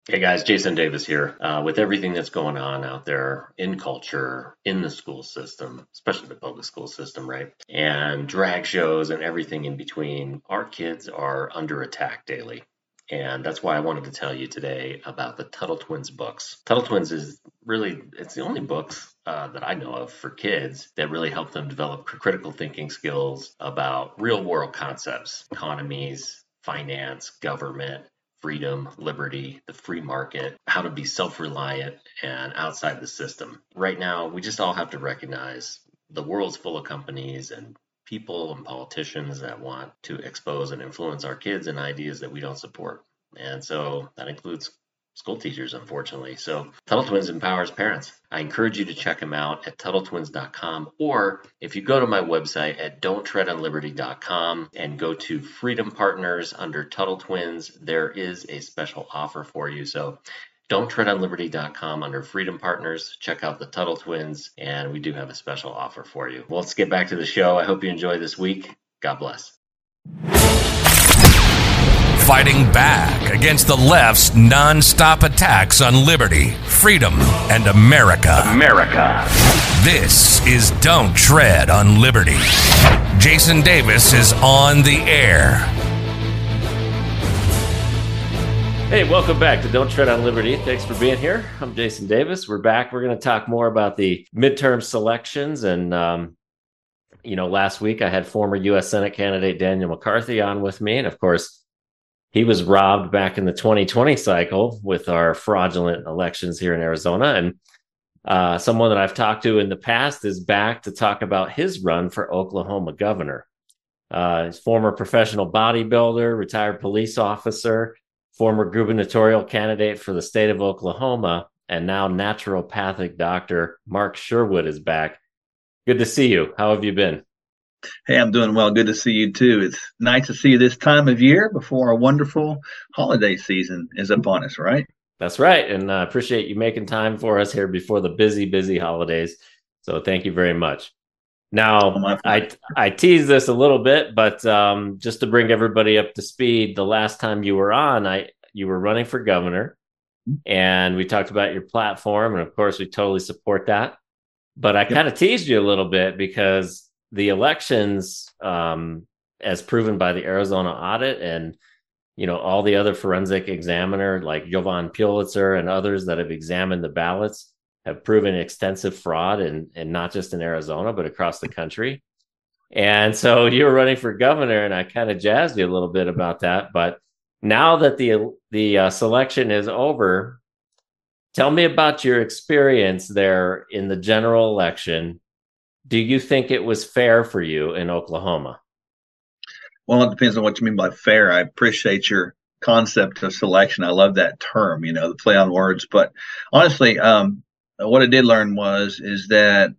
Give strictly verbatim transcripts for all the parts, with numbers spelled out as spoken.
Hey guys, Jason Davis here. Uh, with everything that's going on out there in culture, in the school system, especially the public school system, right? And drag shows and everything in between, our kids are under attack daily. And that's why I wanted to tell you today about the Tuttle Twins books. Tuttle Twins is really, it's the only books uh, that I know of for kids that really help them develop cr- critical thinking skills about real world concepts, economies, finance, government, freedom, liberty, the free market, how to be self reliant and outside the system. Right now, we just all have to recognize the world's full of companies and people and politicians that want to expose and influence our kids in ideas that we don't support. And so that includes school teachers, unfortunately. So Tuttle Twins empowers parents. I encourage you to check them out at Tuttle Twins dot com, or if you go to my website at Don't Tread on Liberty dot com and go to Freedom Partners under Tuttle Twins, there is a special offer for you. So Don't Tread on Liberty dot com under Freedom Partners. Check out the Tuttle Twins, and we do have a special offer for you. Well, let's get back to the show. I hope you enjoy this week. God bless. Fighting back against the left's non-stop attacks on liberty, freedom, and America. America. This is Don't Tread on Liberty. Jason Davis is on the air. Hey, welcome back to Don't Tread on Liberty. Thanks for being here. I'm Jason Davis. We're back. We're going to talk more about the midterm selections. And, um, you know, last week I had former U S Senate candidate Daniel McCarthy on with me. And of course, he was robbed back in the twenty twenty cycle with our fraudulent elections here in Arizona. And uh, someone that I've talked to in the past is back to talk about his run for Oklahoma governor. Uh, he's former professional bodybuilder, retired police officer, former gubernatorial candidate for the state of Oklahoma, and now naturopathic doctor Mark Sherwood is back. Good to see you. How have you been? Hey, I'm doing well. Good to see you too. It's nice to see you this time of year before our wonderful holiday season is upon us, right? That's right. And I uh, appreciate you making time for us here before the busy, busy holidays. So thank you very much. Now, oh, I I teased this a little bit, but um, just to bring everybody up to speed, the last time you were on, I you were running for governor, and we talked about your platform, and of course, we totally support that. But I yep. kind of teased you a little bit because the elections, um, as proven by the Arizona audit, and you know all the other forensic examiner like Jovan Pulitzer and others that have examined the ballots, have proven extensive fraud, and and not just in Arizona, but across the country. And so you were running for governor, and I kind of jazzed you a little bit about that. But now that the the uh, selection is over, tell me about your experience there in the general election. Do you think it was fair for you in Oklahoma? Well, it depends on what you mean by fair. I appreciate your concept of selection. I love that term, you know, the play on words. But honestly, um, what I did learn was is that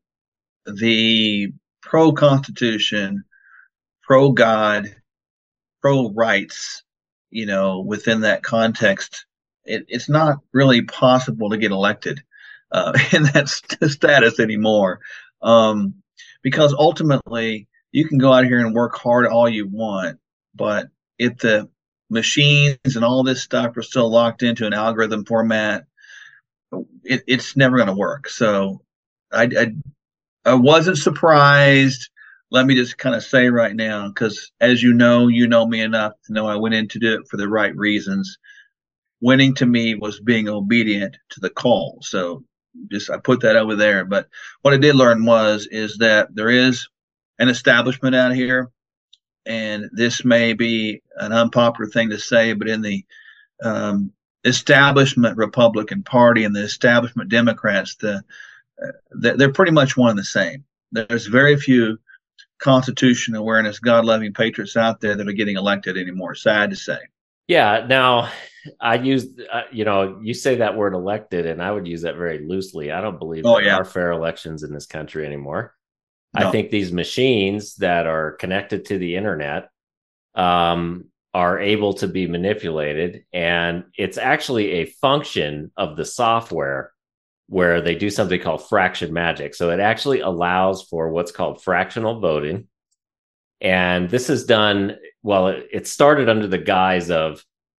the pro-Constitution, pro-God, pro-rights, you know, within that context, it, it's not really possible to get elected uh, in that st- status anymore. Um, because ultimately you can go out here and work hard all you want, but if the machines and all this stuff are still locked into an algorithm format, it, it's never going to work. So I, I, I wasn't surprised. Let me just kind of say right now, because as you know, you know me enough to know I went in to do it for the right reasons. Winning to me was being obedient to the call. So just I put that over there. But what I did learn was is that there is an establishment out here, and this may be an unpopular thing to say, but in the um, establishment Republican Party and the establishment Democrats, the uh, they're pretty much one and the same. There's very few Constitution awareness, God-loving patriots out there that are getting elected anymore. Sad to say. Yeah. Now, I use, uh, you know, you say that word elected, and I would use that very loosely. I don't believe oh, there yeah. are fair elections in this country anymore. No. I think these machines that are connected to the internet um, are able to be manipulated. And it's actually a function of the software where they do something called fraction magic. So it actually allows for what's called fractional voting. And this is done, well, it, it started under the guise of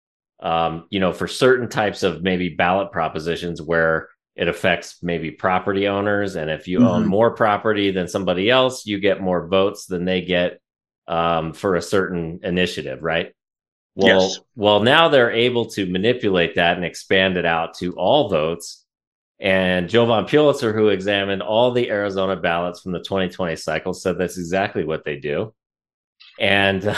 um, you know, for certain types of maybe ballot propositions where it affects maybe property owners. And if you mm-hmm. own more property than somebody else, you get more votes than they get um, for a certain initiative, right? Well, yes. well, now they're able to manipulate that and expand it out to all votes. And Jovan Pulitzer, who examined all the Arizona ballots from the twenty twenty cycle, said that's exactly what they do. And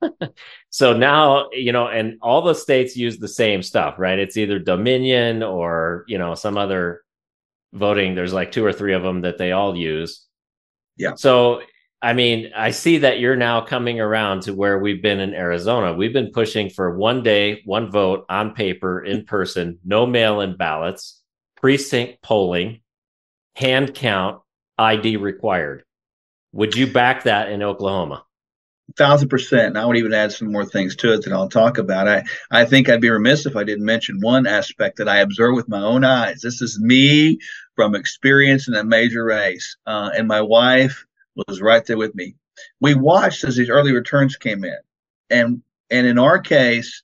so now, you know, and all the states use the same stuff, right? It's either Dominion or, you know, some other voting. There's like two or three of them that they all use. Yeah. So, I mean, I see that you're now coming around to where we've been in Arizona. We've been pushing for one day, one vote on paper, in person, no mail-in ballots, precinct polling, hand count, I D required. Would you back that in Oklahoma? Thousand percent. And I would even add some more things to it that I'll talk about. I, I think I'd be remiss if I didn't mention one aspect that I observed with my own eyes. This is me from experience in a major race. Uh, and my wife was right there with me. We watched as these early returns came in. And and in our case,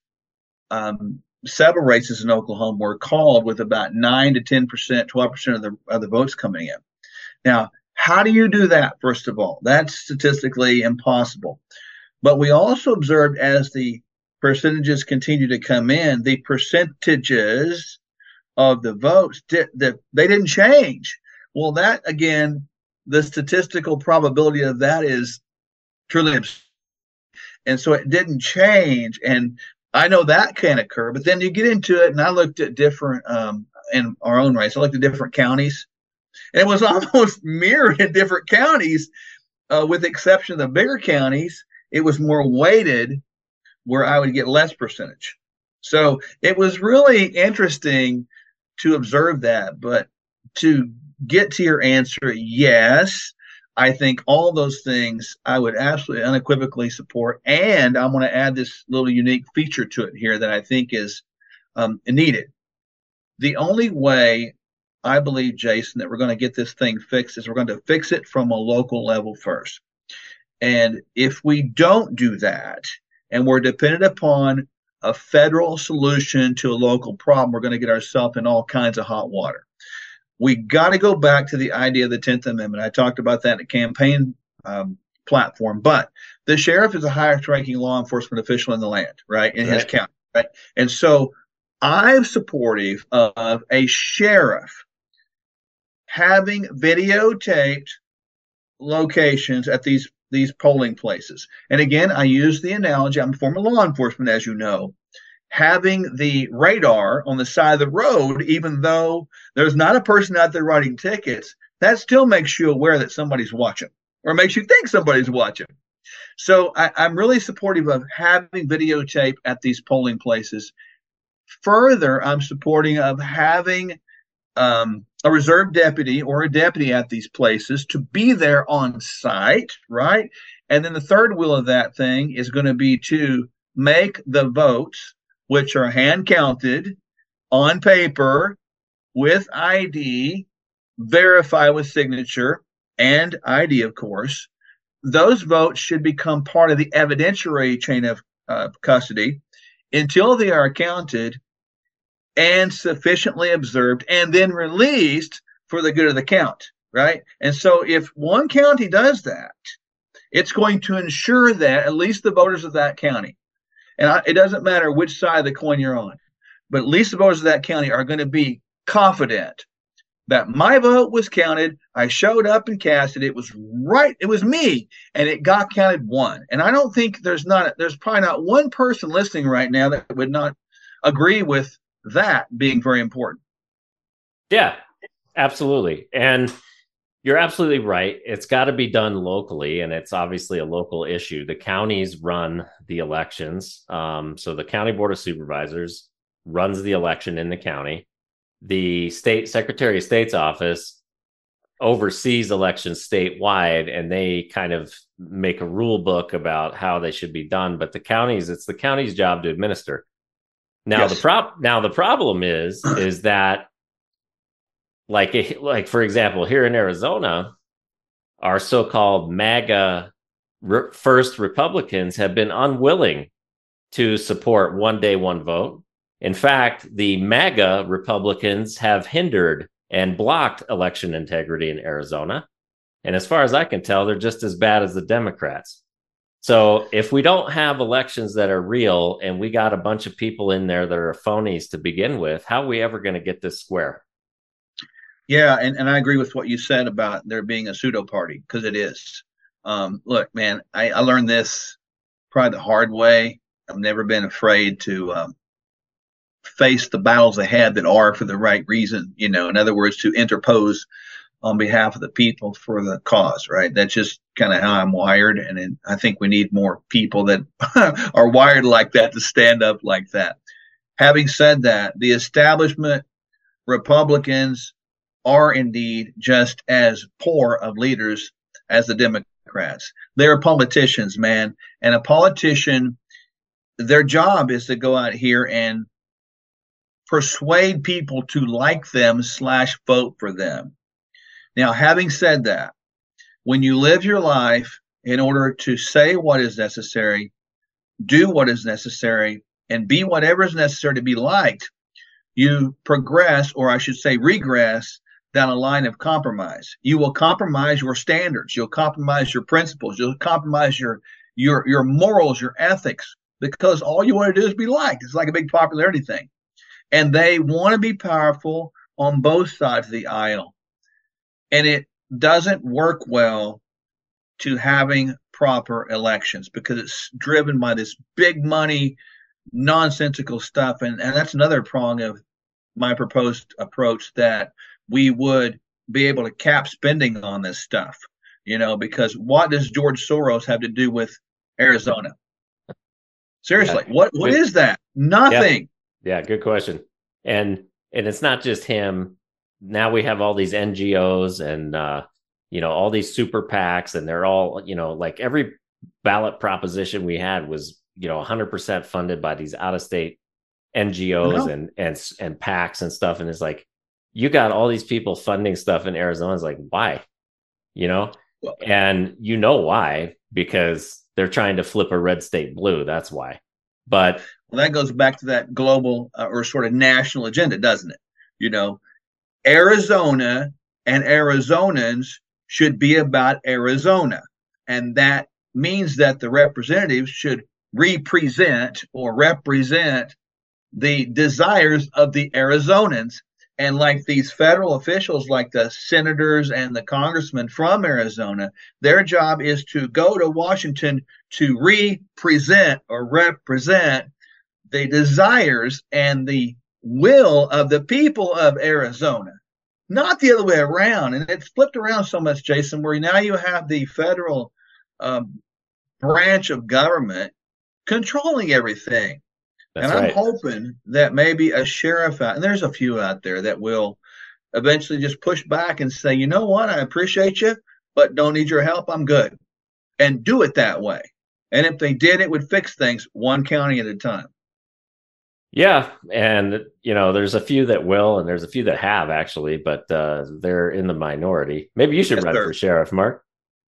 um, several races in Oklahoma were called with about nine to ten percent, twelve percent of the of the votes coming in. Now, how do you do that, first of all? That's statistically impossible. But we also observed as the percentages continue to come in, the percentages of the votes, di- that they didn't change. Well, that, again, the statistical probability of that is truly absurd. And so it didn't change. And I know that can occur. But then you get into it, and I looked at different, um, in our own race, I looked at different counties. And it was almost mirrored in different counties, uh, with the exception of the bigger counties. It was more weighted where I would get less percentage. So it was really interesting to observe that. But to get to your answer, yes, I think all those things I would absolutely unequivocally support. And I'm going to add this little unique feature to it here that I think is um, needed. The only way I believe, Jason, that we're going to get this thing fixed is we're going to fix it from a local level first. And if we don't do that, and we're dependent upon a federal solution to a local problem, we're going to get ourselves in all kinds of hot water. We got to go back to the idea of the tenth Amendment. I talked about that in a campaign um, platform, but the sheriff is the highest ranking law enforcement official in the land, right, in right. his county, right? And so I'm supportive of a sheriff having videotaped locations at these these polling places. And again, I use the analogy, I'm former law enforcement, as you know, having the radar on the side of the road, even though there's not a person out there writing tickets, that still makes you aware that somebody's watching, or makes you think somebody's watching. So I, I'm really supportive of having videotape at these polling places. Further, I'm supporting of having um, a reserve deputy or a deputy at these places to be there on site, right? And then the third wheel of that thing is going to be to make the votes, which are hand counted on paper with I D, verify with signature and I D, of course. Those votes should become part of the evidentiary chain of uh, custody until they are counted and sufficiently observed and then released for the good of the count, right? And so if one county does that, it's going to ensure that at least the voters of that county, and I, it doesn't matter which side of the coin you're on, but at least the voters of that county are going to be confident that my vote was counted. I showed up and casted. It was right. It was me, and it got counted one. And I don't think there's not, there's probably not one person listening right now that would not agree with that being very important. Yeah, absolutely. And you're absolutely right. It's got to be done locally, and it's obviously a local issue. The counties run the elections. Um, so the County Board of Supervisors runs the election in the county. The state Secretary of State's office oversees elections statewide, and they kind of make a rule book about how they should be done. But the counties, it's the county's job to administer. Now, yes. the prop now the problem is, is that like, like, for example, here in Arizona, our so-called MAGA re- first Republicans have been unwilling to support one day, one vote. In fact, the MAGA Republicans have hindered and blocked election integrity in Arizona. And as far as I can tell, they're just as bad as the Democrats. So if we don't have elections that are real and we got a bunch of people in there that are phonies to begin with, how are we ever going to get this square? Yeah, and, and I agree with what you said about there being a pseudo party, because it is. Um, look, man, I, I learned this probably the hard way. I've never been afraid to um, face the battles ahead that are for the right reason. You know, in other words, to interpose on behalf of the people for the cause, right? That's just kind of how I'm wired. And it, I think we need more people that are wired like that to stand up like that. Having said that, the establishment Republicans are indeed just as poor of leaders as the Democrats. They're politicians, man. And a politician, their job is to go out here and persuade people to like them slash vote for them. Now, having said that, when you live your life in order to say what is necessary, do what is necessary, and be whatever is necessary to be liked, you progress, or I should say regress, down a line of compromise. You will compromise your standards. You'll compromise your principles. You'll compromise your your your morals, your ethics, because all you want to do is be liked. It's like a big popularity thing. And they want to be powerful on both sides of the aisle. And it doesn't work well to having proper elections because it's driven by this big money, nonsensical stuff. And, and that's another prong of my proposed approach, that we would be able to cap spending on this stuff, you know, because what does George Soros have to do with Arizona? Seriously, yeah. what what good. is that? Nothing. Yeah. yeah, good question. And and it's not just him. Now we have all these N G Os and, uh, you know, all these super PACs, and they're all, you know, like every ballot proposition we had was, you know, one hundred percent funded by these out-of-state N G Os and, and, and PACs and stuff. And it's like, you got all these people funding stuff in Arizona. It's like, why? You know, well, and you know why, because they're trying to flip a red state blue. That's why. But well, that goes back to that global uh, or sort of national agenda, doesn't it? You know, Arizona and Arizonans should be about Arizona. And that means that the representatives should represent or represent the desires of the Arizonans. And like these federal officials, like the senators and the congressmen from Arizona, their job is to go to Washington to represent or represent the desires and the will of the people of Arizona, not the other way around. And it's flipped around so much, Jason, where now you have the federal um, branch of government controlling everything. That's and I'm right. hoping that maybe a sheriff out, and there's a few out there that will eventually just push back and say, you know what, I appreciate you, but don't need your help. I'm good. And do it that way. And if they did, it would fix things one county at a time. Yeah. And, you know, there's a few that will, and there's a few that have actually, but uh, they're in the minority. Maybe you should yes, run sir. for sheriff, Mark.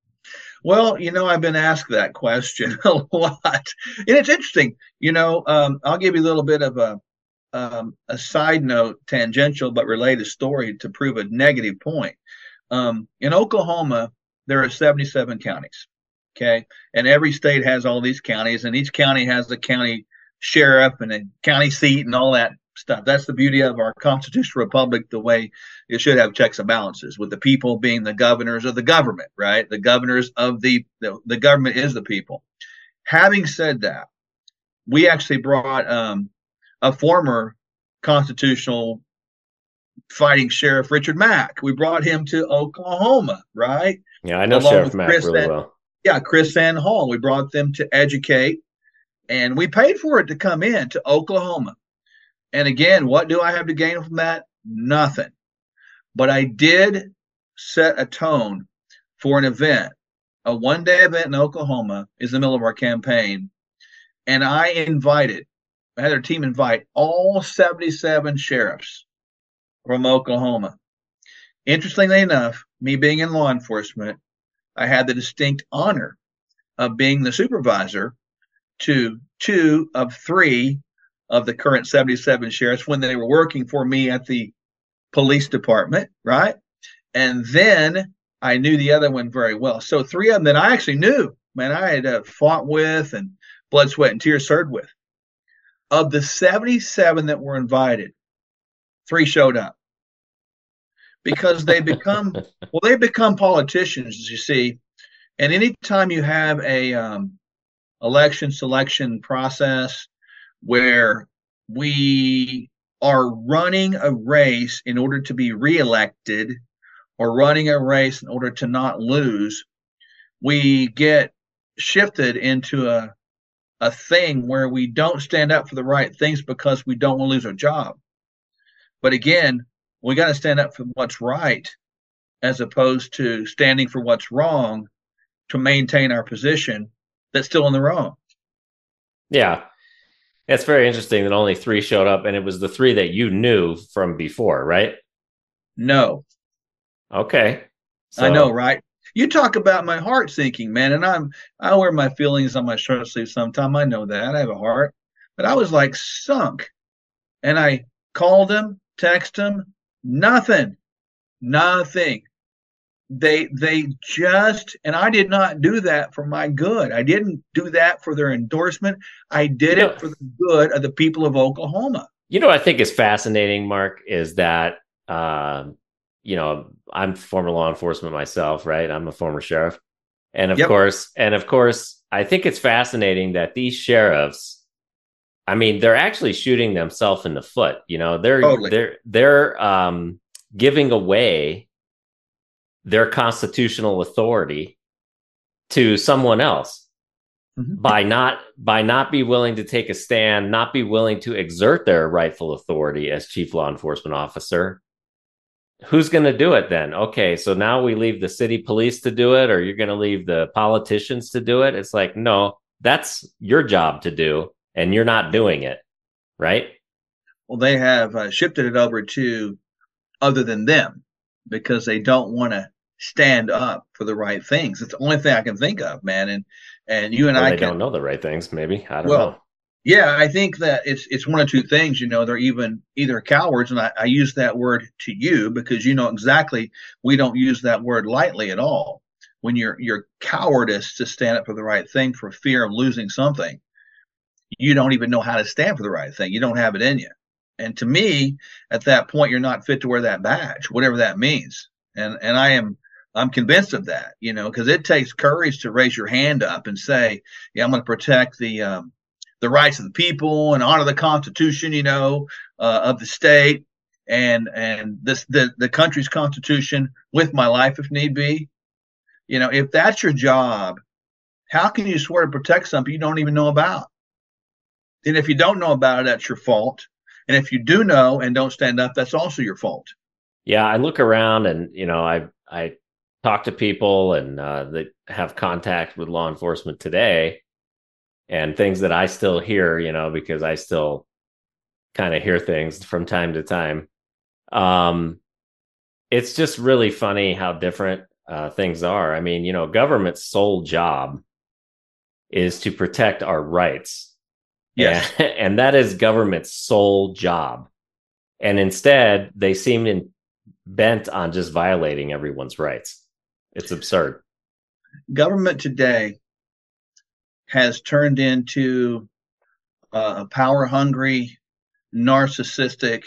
Well, you know, I've been asked that question a lot, and it's interesting. You know, um, I'll give you a little bit of a um, a side note, tangential but related story to prove a negative point. Um, in Oklahoma, there are seventy-seven counties, okay, and every state has all these counties, and each county has a county sheriff and a county seat and all that stuff. That's the beauty of our constitutional republic, the way it should have checks and balances, with the people being the governors of the government, right? The governors of the, the, the government is the people. Having said that, we actually brought um, a former constitutional fighting sheriff, Richard Mack. We brought him to Oklahoma, right? Yeah, I know Along Sheriff Mack Chris really Van, well. Yeah, Chris Van Hall. We brought them to educate, and we paid for it to come in to Oklahoma. And again, what do I have to gain from that? Nothing. But I did set a tone for an event. A one-day event in Oklahoma is the middle of our campaign. And I invited, I had our team invite all seventy-seven sheriffs from Oklahoma. Interestingly enough, me being in law enforcement, I had the distinct honor of being the supervisor to two of three of the current seventy-seven sheriffs when they were working for me at the police department, right? And then I knew the other one very well. So three of them that I actually knew, man, I had uh, fought with and blood, sweat, and tears served with. Of the seventy-seven that were invited, three showed up because they become, well, they become politicians, you see. And anytime you have a um, election selection process where we are running a race in order to be reelected or running a race in order to not lose, we get shifted into a a thing where we don't stand up for the right things because we don't want to lose our job. But again, we got to stand up for what's right as opposed to standing for what's wrong to maintain our position that's still in the wrong. Yeah. It's very interesting that only three showed up, and it was the three that you knew from before, right? No. Okay. So, I know, right? You talk about my heart sinking, man, and I'm I wear my feelings on my shirt sleeve sometime. I know that. I have a heart. But I was like sunk. And I called them, text them, nothing. Nothing. They they just, and I did not do that for my good. I didn't do that for their endorsement. I did you it know, for the good of the people of Oklahoma. You know what I think is fascinating, Mark, is that uh, you know, I'm former law enforcement myself, right? I'm a former sheriff. And of yep. course, and of course, I think it's fascinating that these sheriffs, I mean, they're actually shooting themselves in the foot. You know, they're totally. they're they're um, giving away their constitutional authority to someone else mm-hmm. by not by not be willing to take a stand, not be willing to exert their rightful authority as chief law enforcement officer. Who's going to do it then? Okay, so now we leave the city police to do it, or you're going to leave the politicians to do it? It's like, no, that's your job to do, and you're not doing it, right? Well, they have uh, shifted it over to other than them because they don't want to stand up for the right things. It's the only thing I can think of, man. And and you and or I they can, don't know the right things, maybe. I don't well, know. Yeah, I think that it's it's one of two things. You know, they're even either cowards, and I, I use that word to you because you know exactly we don't use that word lightly at all. When you're you're cowardice to stand up for the right thing for fear of losing something, you don't even know how to stand for the right thing. You don't have it in you. And to me, at that point, you're not fit to wear that badge, whatever that means. And and I am I'm convinced of that. You know, because it takes courage to raise your hand up and say, yeah, I'm going to protect the um, the rights of the people and honor the Constitution, you know, uh, of the state and and this the, the country's Constitution with my life if need be. You know, if that's your job, how can you swear to protect something you don't even know about? And if you don't know about it, that's your fault. And if you do know and don't stand up, that's also your fault. Yeah, I look around and, you know, I I talk to people and uh, that have contact with law enforcement today. And things that I still hear, you know, because I still kind of hear things from time to time. Um, it's just really funny how different uh, things are. I mean, you know, government's sole job is to protect our rights. Yes. And, and that is government's sole job. And instead, they seem in, bent on just violating everyone's rights. It's absurd. Government today has turned into uh, a power-hungry, narcissistic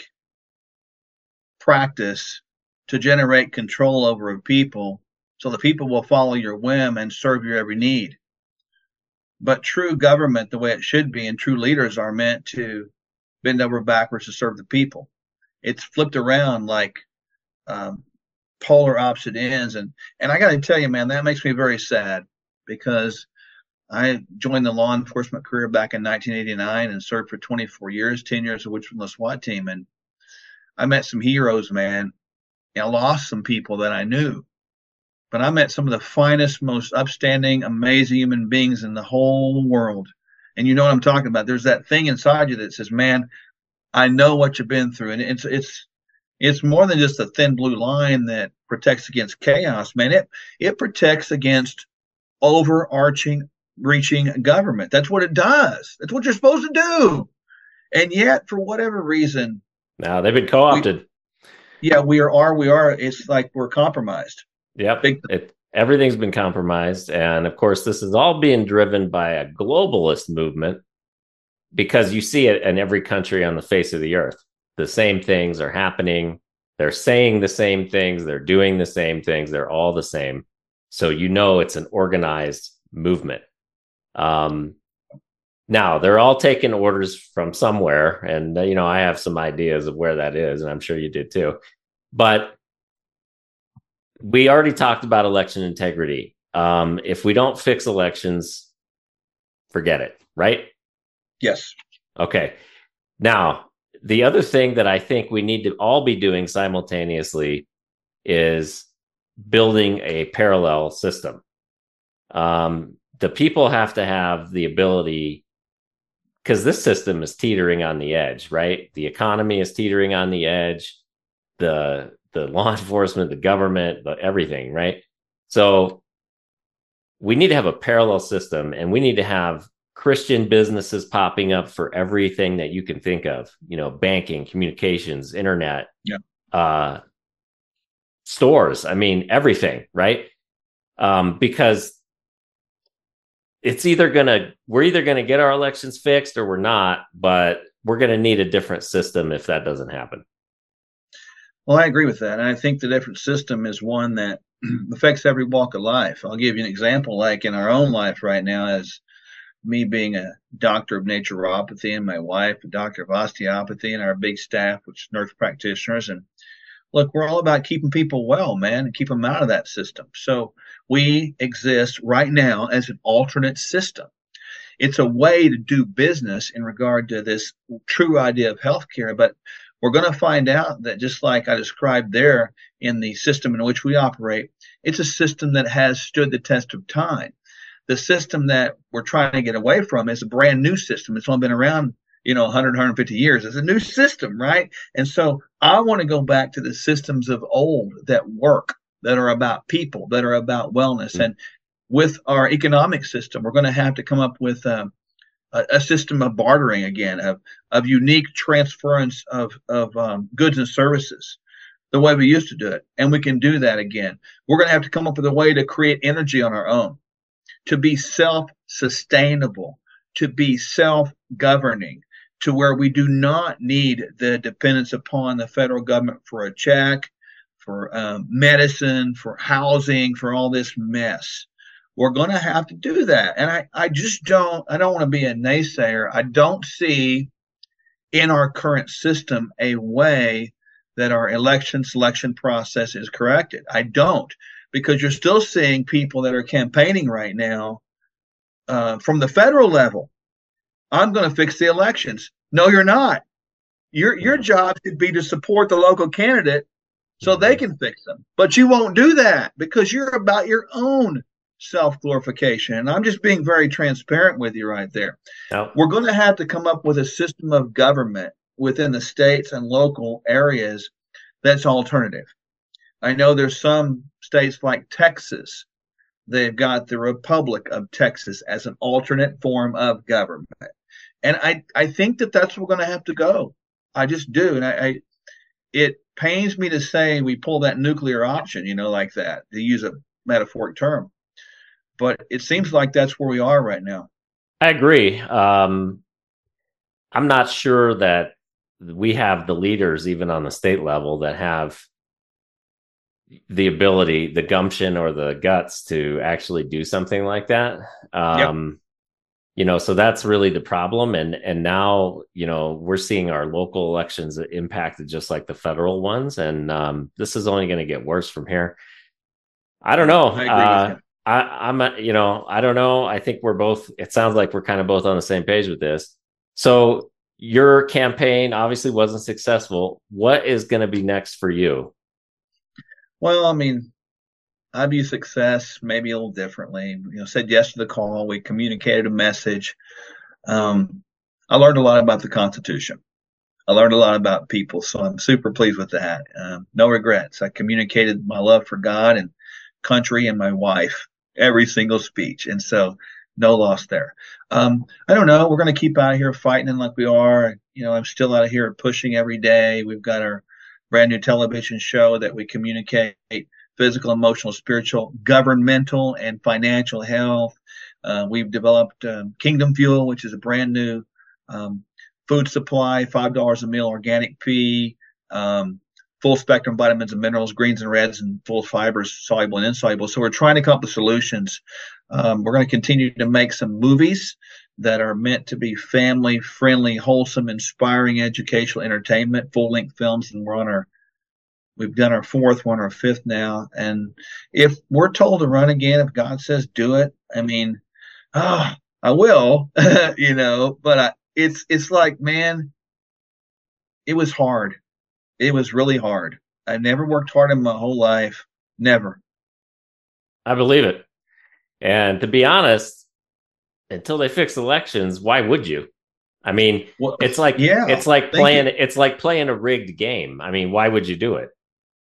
practice to generate control over people so the people will follow your whim and serve your every need. But true government, the way it should be, and true leaders are meant to bend over backwards to serve the people. It's flipped around like um, polar opposite ends. And, and I got to tell you, man, that makes me very sad because I joined the law enforcement career back in nineteen eighty-nine and served for twenty-four years, ten years of which was on the SWAT team. And I met some heroes, man. I lost some people that I knew. But I met some of the finest, most upstanding, amazing human beings in the whole world. And you know what I'm talking about. There's that thing inside you that says, man, I know what you've been through. And it's it's it's more than just a thin blue line that protects against chaos, man. It it protects against overarching reaching government. That's what it does. That's what you're supposed to do. And yet, for whatever reason, now they've been co-opted. We, yeah, we are, are. We are. It's like we're compromised. Yep. Big, it, everything's been compromised. And of course, this is all being driven by a globalist movement, because you see it in every country on the face of the earth. The same things are happening. They're saying the same things. They're doing the same things. They're all the same. So you know it's an organized movement. Um, now, they're all taking orders from somewhere. And, uh, you know, I have some ideas of where that is, and I'm sure you did too. But we already talked about election integrity. Um, if we don't fix elections, forget it, right? Yes. Okay. Now, the other thing that I think we need to all be doing simultaneously is building a parallel system. Um, the people have to have the ability, because this system is teetering on the edge, right? The economy is teetering on the edge, the the law enforcement, the government, the everything, right? So we need to have a parallel system, and we need to have Christian businesses popping up for everything that you can think of, you know, banking, communications, internet, yeah. uh, stores. I mean, everything, right? Um, because it's either going to, we're either going to get our elections fixed or we're not, but we're going to need a different system if that doesn't happen. Well, I agree with that. And I think the different system is one that affects every walk of life. I'll give you an example, like in our own life right now, as me being a doctor of naturopathy and my wife a doctor of osteopathy, and our big staff, which is nurse practitioners. And look, we're all about keeping people well, man, and keep them out of that system. So we exist right now as an alternate system. It's a way to do business in regard to this true idea of healthcare. But we're going to find out that, just like I described there in the system in which we operate, it's a system that has stood the test of time. The system that we're trying to get away from is a brand new system. It's only been around, you know, one hundred, one hundred fifty years. It's a new system, right? And so I want to go back to the systems of old that work, that are about people, that are about wellness. Mm-hmm. And with our economic system, we're going to have to come up with um, a, a system of bartering again, of, of unique transference of, of um, goods and services, the way we used to do it. And we can do that again. We're going to have to come up with a way to create energy on our own, to be self-sustainable, to be self-governing, to where we do not need the dependence upon the federal government for a check, for um, medicine, for housing, for all this mess. We're going to have to do that. And I, I just don't, I don't want to be a naysayer. I don't see in our current system a way that our election selection process is corrected. I don't. Because you're still seeing people that are campaigning right now uh, from the federal level. I'm going to fix the elections. No, you're not. Your your job should be to support the local candidate so they can fix them. But you won't do that because you're about your own self-glorification. And I'm just being very transparent with you right there. No. We're going to have to come up with a system of government within the states and local areas that's alternative. I know there's some states like Texas, they've got the Republic of Texas as an alternate form of government. And I, I think that that's where we're going to have to go. I just do. And I, I it pains me to say we pull that nuclear option, you know, like that, to use a metaphoric term. But it seems like that's where we are right now. I agree. Um, I'm not sure that we have the leaders, even on the state level, that have the ability, the gumption or the guts to actually do something like that. Um, yep. You know, so that's really the problem. And, and now, you know, we're seeing our local elections impacted just like the federal ones. And um, this is only going to get worse from here. I don't know. I agree uh, with you. I, I'm, a, you know, I don't know. I think we're both, it sounds like we're kind of both on the same page with this. So your campaign obviously wasn't successful. What is going to be next for you? Well, I mean, I view success maybe a little differently. You know, said yes to the call. We communicated a message. Um, I learned a lot about the Constitution. I learned a lot about people, so I'm super pleased with that. Um, no regrets. I communicated my love for God and country and my wife every single speech, and so no loss there. Um, I don't know. We're going to keep out of here fighting like we are. You know, I'm still out of here pushing every day. We've got our brand new television show that we communicate physical, emotional, spiritual, governmental, and financial health. Uh, we've developed um, Kingdom Fuel, which is a brand new um, food supply, five dollars a meal, organic pea, um, full spectrum vitamins and minerals, greens and reds, and full fibers, soluble and insoluble. So we're trying to come up with solutions. Um, we're going to continue to make some movies that are meant to be family friendly, wholesome, inspiring, educational, entertainment, full length films. And we're on our, we've done our fourth one or fifth now. And if we're told to run again, if God says do it, I mean, oh, I will, you know, but I, it's, it's like, man, it was hard. It was really hard. I never worked hard in my whole life. Never. I believe it. And to be honest, until they fix elections, why would you? I mean, well, it's like yeah, it's like playing you. it's like playing a rigged game. I mean, why would you do it?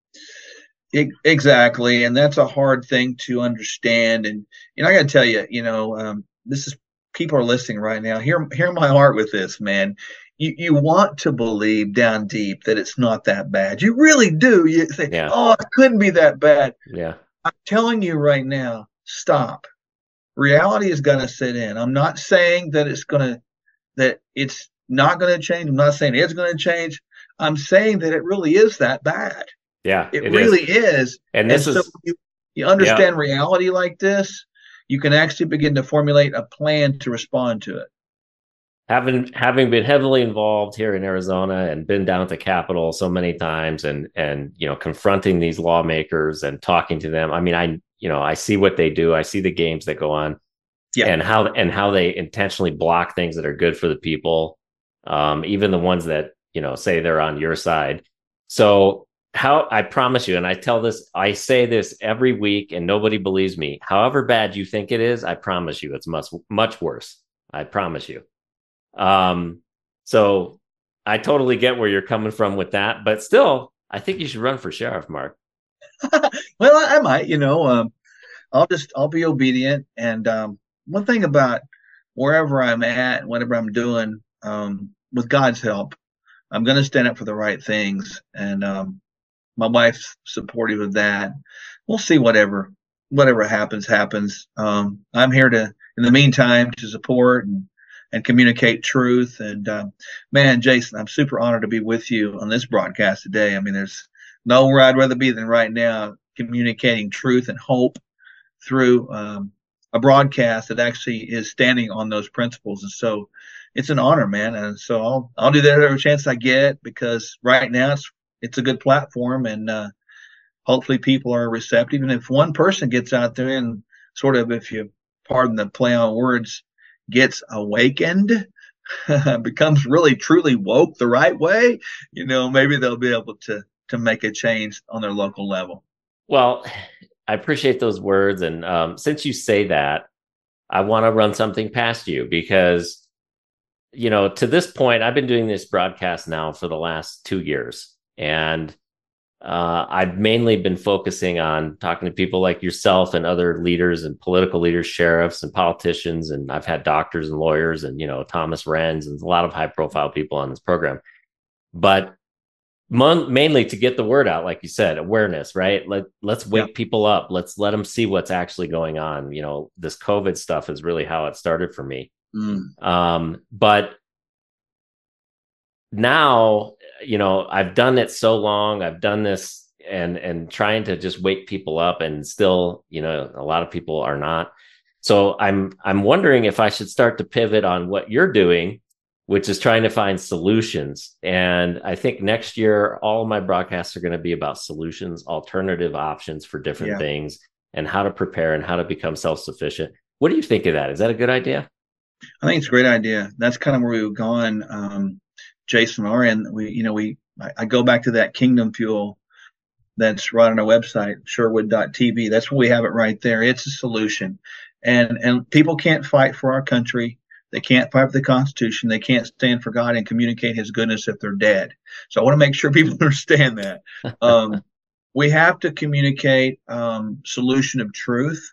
it exactly, and that's a hard thing to understand. And you know, I got to tell you, you know, um, this is people are listening right now. Hear hear my heart with this, man. You, you want to believe down deep that it's not that bad. You really do. You say, yeah. oh, it couldn't be that bad. Yeah. I'm telling you right now, stop. Reality is going to sit in. I'm not saying that it's going to, that it's not going to change. I'm not saying it's going to change. I'm saying that it really is that bad. Yeah. It, it really is. is. And this and so is, you, you understand yeah. reality like this, you can actually begin to formulate a plan to respond to it. Having having been heavily involved here in Arizona and been down to Capitol so many times and and you know confronting these lawmakers and talking to them, I mean, I you know I see what they do. I see the games that go on, yeah. and how and how they intentionally block things that are good for the people, um, even the ones that you know say they're on your side. So how I promise you, and I tell this, I say this every week, and nobody believes me. However bad you think it is, I promise you, it's much much worse. I promise you. Um, so I totally get where you're coming from with that, but still, I think you should run for sheriff, Mark. Well, I, I might, you know, um, I'll just, I'll be obedient. And, um, one thing about wherever I'm at, whatever I'm doing, um, with God's help, I'm going to stand up for the right things. And, um, my wife's supportive of that. We'll see whatever, whatever happens, happens. Um, I'm here to, in the meantime, to support and, and communicate truth. And um, man, Jason, I'm super honored to be with you on this broadcast today. I mean, there's nowhere I'd rather be than right now, communicating truth and hope through um, a broadcast that actually is standing on those principles. And so it's an honor, man. And so I'll I'll do that every chance I get, because right now it's it's a good platform, and uh, hopefully people are receptive. And if one person gets out there and sort of, if you pardon the play on words, gets awakened, becomes really truly woke the right way, you know, maybe they'll be able to to make a change on their local level. Well, I appreciate those words. And um, since you say that, I want to run something past you, because, you know, to this point, I've been doing this broadcast now for the last two years. And Uh, I've mainly been focusing on talking to people like yourself and other leaders and political leaders, sheriffs and politicians. And I've had doctors and lawyers and, you know, Thomas Renz and a lot of high profile people on this program. But mon- mainly to get the word out, like you said, awareness, right? Let, let's wake yeah. people up. Let's let them see what's actually going on. You know, this COVID stuff is really how it started for me. Mm. Um, but now, you know, I've done it so long. I've done this and and trying to just wake people up, and still, you know, a lot of people are not. So I'm I'm wondering if I should start to pivot on what you're doing, which is trying to find solutions. And I think next year, all of my broadcasts are going to be about solutions, alternative options for different yeah. things, and how to prepare and how to become self-sufficient. What do you think of that? Is that a good idea? I think it's a great idea. That's kind of where we've gone. Um, Jason, our end, we, you know, we, I, I go back to that Kingdom Fuel that's right on our website, Sherwood dot T V. That's where we have it right there. It's a solution. And, and people can't fight for our country. They can't fight for the Constitution. They can't stand for God and communicate his goodness if they're dead. So I want to make sure people understand that. Um, we have to communicate um, solution of truth.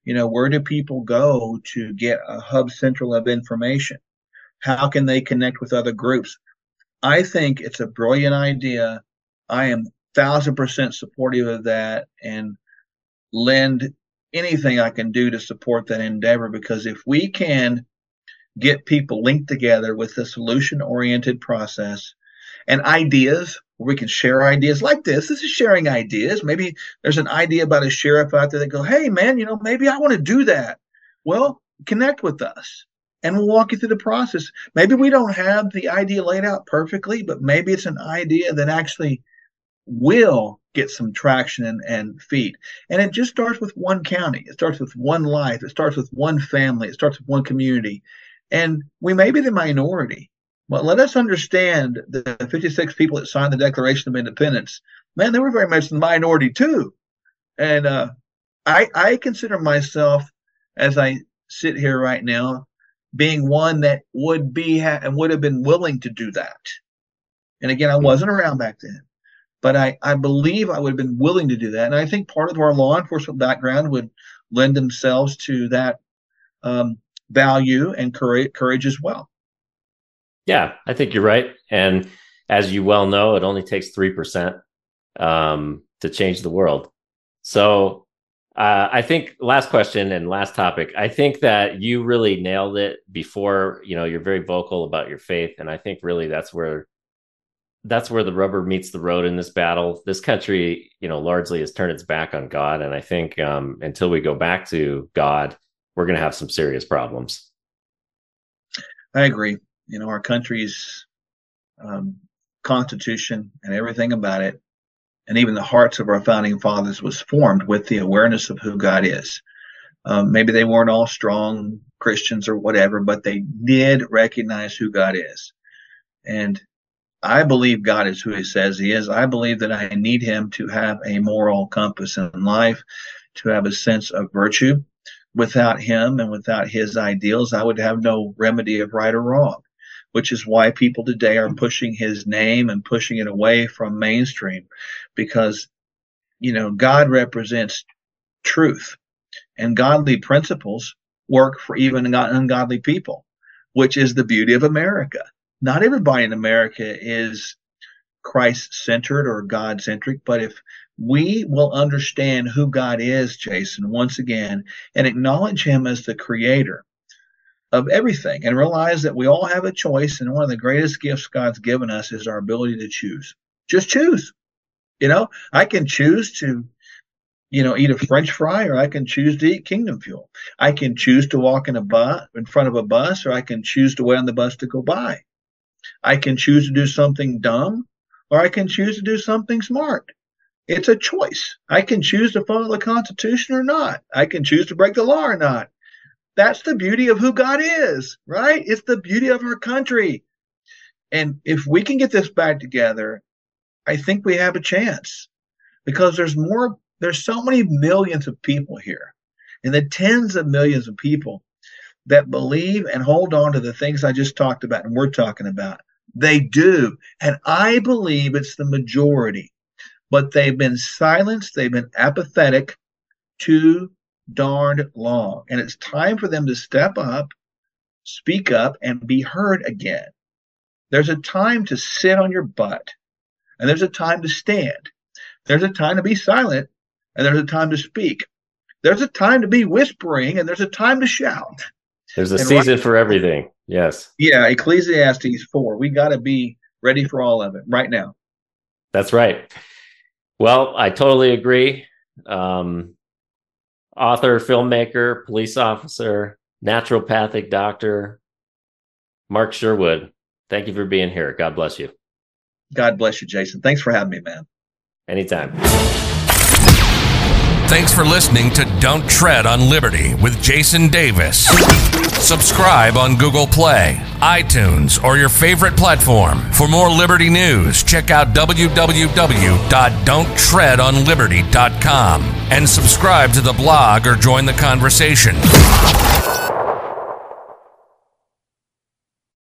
You know, where do people go to get a hub central of information? How can they connect with other groups? I think it's a brilliant idea. I am thousand percent supportive of that and lend anything I can do to support that endeavor, because if we can get people linked together with a solution-oriented process and ideas, where we can share ideas like this. This is sharing ideas. Maybe there's an idea about a sheriff out there that go, hey, man, you know, maybe I want to do that. Well, connect with us and we'll walk you through the process. Maybe we don't have the idea laid out perfectly, but maybe it's an idea that actually will get some traction and, and feet. And it just starts with one county. It starts with one life. It starts with one family. It starts with one community. And we may be the minority, but let us understand the fifty-six people that signed the Declaration of Independence, man, they were very much the minority too. And uh, I, I consider myself, as I sit here right now, being one that would be ha- and would have been willing to do that. And again, I wasn't around back then, but I, I believe I would have been willing to do that. And I think part of our law enforcement background would lend themselves to that um, value and courage, courage as well. Yeah, I think you're right. And as you well know, it only takes three percent um, to change the world. So uh, I think last question and last topic, I think that you really nailed it before. You know, you're very vocal about your faith. And I think really that's where that's where the rubber meets the road in this battle. This country, you know, largely has turned its back on God. And I think um, until we go back to God, we're going to have some serious problems. I agree. You know, our country's um, constitution and everything about it, and even the hearts of our founding fathers, was formed with the awareness of who God is. Um, maybe they weren't all strong Christians or whatever, but they did recognize who God is. And I believe God is who he says he is. I believe that I need him to have a moral compass in life, to have a sense of virtue. Without him and without his ideals, I would have no remedy of right or wrong, which is why people today are pushing his name and pushing it away from mainstream, because, you know, God represents truth, and godly principles work for even ungodly people, which is the beauty of America. Not everybody in America is Christ-centered or God-centric, but if we will understand who God is, Jason, once again, and acknowledge him as the creator of everything, and realize that we all have a choice, and one of the greatest gifts God's given us is our ability to choose. Just choose. You know, I can choose to, you know, eat a French fry, or I can choose to eat Kingdom Fuel. I can choose to walk in a bus, in front of a bus, or I can choose to wait on the bus to go by. I can choose to do something dumb, or I can choose to do something smart. It's a choice. I can choose to follow the Constitution or not. I can choose to break the law or not. That's the beauty of who God is, right? It's the beauty of our country. And if we can get this back together, I think we have a chance, because there's more, there's so many millions of people here, and the tens of millions of people that believe and hold on to the things I just talked about and we're talking about. They do. And I believe it's the majority, but they've been silenced. They've been apathetic too darned long. And it's time for them to step up, speak up, and be heard again. There's a time to sit on your butt, and there's a time to stand. There's a time to be silent, and there's a time to speak. There's a time to be whispering, and there's a time to shout. There's a and season right, for everything. Yes. Yeah, Ecclesiastes four. We got to be ready for all of it right now. That's right. Well, I totally agree. Um, author, filmmaker, police officer, naturopathic doctor, Mark Sherwood, thank you for being here. God bless you. God bless you, Jason. Thanks for having me, man. Anytime. Thanks for listening to Don't Tread on Liberty with Jason Davis. Subscribe on Google Play, iTunes, or your favorite platform. For more Liberty news, check out w w w dot don't tread on liberty dot com and subscribe to the blog or join the conversation.